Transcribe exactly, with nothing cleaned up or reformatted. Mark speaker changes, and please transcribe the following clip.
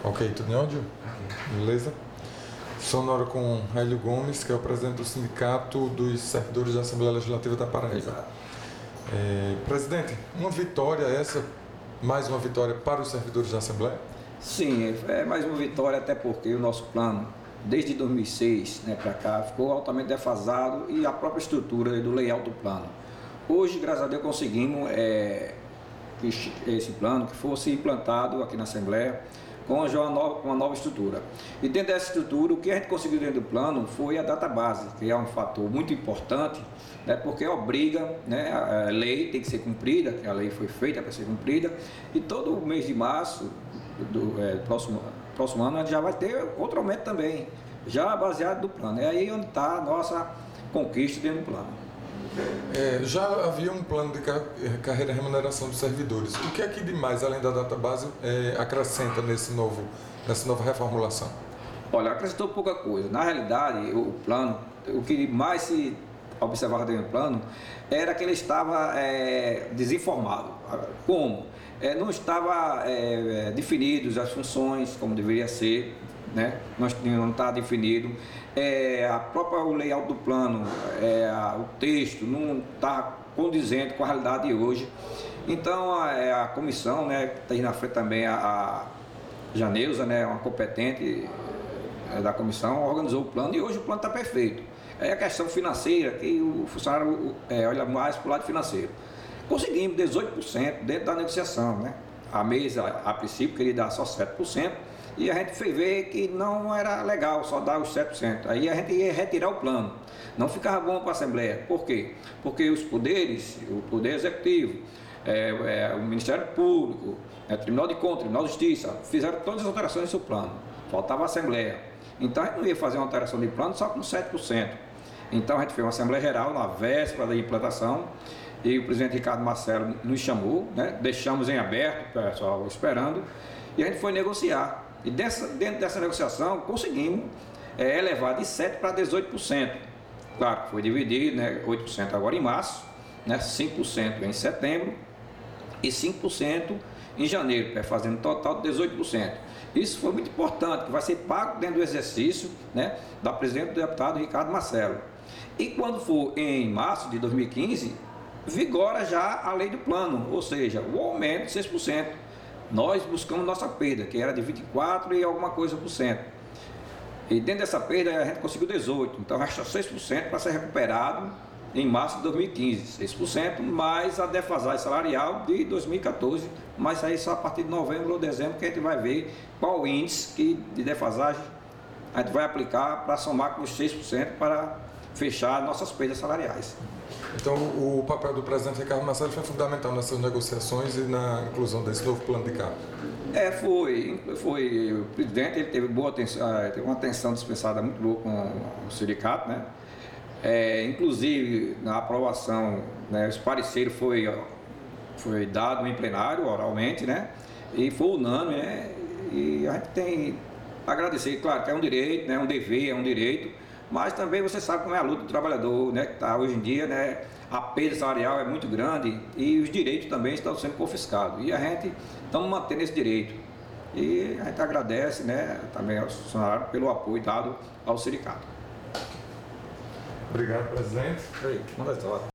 Speaker 1: Ok, tudo em áudio? Beleza? Sonora com Hélio Gomes, que é o presidente do Sindicato dos Servidores da Assembleia Legislativa da Paraíba. É, presidente, uma vitória essa, mais uma vitória para os servidores da Assembleia?
Speaker 2: Sim, é mais uma vitória, até porque o nosso plano, desde dois mil e seis, né, para cá, ficou altamente defasado e a própria estrutura do layout do plano. Hoje, graças a Deus, conseguimos é, esse plano que fosse implantado aqui na Assembleia com uma nova, uma nova estrutura. E dentro dessa estrutura, o que a gente conseguiu dentro do plano foi a database, que é um fator muito importante, né, porque obriga, né, a lei tem que ser cumprida, que a lei foi feita para ser cumprida, e todo mês de março do é, próximo, próximo ano a gente já vai ter outro aumento também, já baseado no plano. É aí onde está a nossa conquista dentro do plano.
Speaker 1: É, já havia um plano de carreira e remuneração dos servidores. O que é que demais, além da database, é, acrescenta nesse novo, nessa nova reformulação?
Speaker 2: Olha, acrescentou pouca coisa. Na realidade, o plano, o que mais se observava dentro do plano era que ele estava é, desinformado. Como? É, não estava é, definidos as funções como deveria ser, né? Não, não está definido. É, a própria o layout do plano, é, a, o texto não está condizente com a realidade de hoje. Então a, a comissão, né, que está aí na frente também a, a Janeuza, né, uma competente é, da comissão, organizou o plano e hoje o plano está perfeito. É a questão financeira, que o funcionário é, olha mais para o lado financeiro. Conseguimos dezoito por cento dentro da negociação, né? A mesa, a princípio, queria dar só sete por cento e a gente foi ver que não era legal só dar os sete por cento. Aí a gente ia retirar o plano. Não ficava bom para a Assembleia. Por quê? Porque os poderes, o Poder Executivo, é, é, o Ministério Público, é, o Tribunal de Contas, o Tribunal de Justiça, fizeram todas as alterações no seu plano. Faltava a Assembleia. Então a gente não ia fazer uma alteração de plano só com sete por cento. Então a gente fez uma Assembleia Geral na véspera da implantação. E o presidente Ricardo Marcelo nos chamou, né? Deixamos em aberto, o pessoal esperando, e a gente foi negociar. E dessa, dentro dessa negociação conseguimos é, elevar de sete por cento para dezoito por cento. Claro, foi dividido, né? oito por cento agora em março, né? cinco por cento em setembro e cinco por cento em janeiro, fazendo um total de dezoito por cento. Isso foi muito importante, que vai ser pago dentro do exercício, né, da presidente do deputado Ricardo Marcelo. E quando for em março de dois mil e quinze, vigora já a lei do plano, ou seja, o aumento de seis por cento. Nós buscamos nossa perda, que era de vinte e quatro e alguma coisa por cento. E dentro dessa perda a gente conseguiu dezoito, então resta seis por cento para ser recuperado em março de dois mil e quinze. seis por cento mais a defasagem salarial de dois mil e quatorze, mas aí só a partir de novembro ou dezembro que a gente vai ver qual o índice que, de defasagem a gente vai aplicar para somar com os seis por cento para fechar nossas perdas salariais.
Speaker 1: Então, o papel do presidente Ricardo Marcelo foi fundamental nessas negociações e na inclusão desse novo plano de cargo?
Speaker 2: É, foi. foi o presidente ele teve, boa atenção, teve uma atenção dispensada muito boa com o sindicato, né? É, inclusive, na aprovação, né, esse parecer foi, foi dado em plenário, oralmente, né? E foi unânime, né? E a gente tem a agradecer, claro que é um direito, né? Um dever, é um direito, mas também você sabe como é a luta do trabalhador, né, que está hoje em dia, né, a perda salarial é muito grande e os direitos também estão sendo confiscados. E a gente estamos mantendo esse direito. E a gente agradece, né, também aos funcionários pelo apoio dado ao sindicato.
Speaker 1: Obrigado, presidente.
Speaker 2: Manda a história.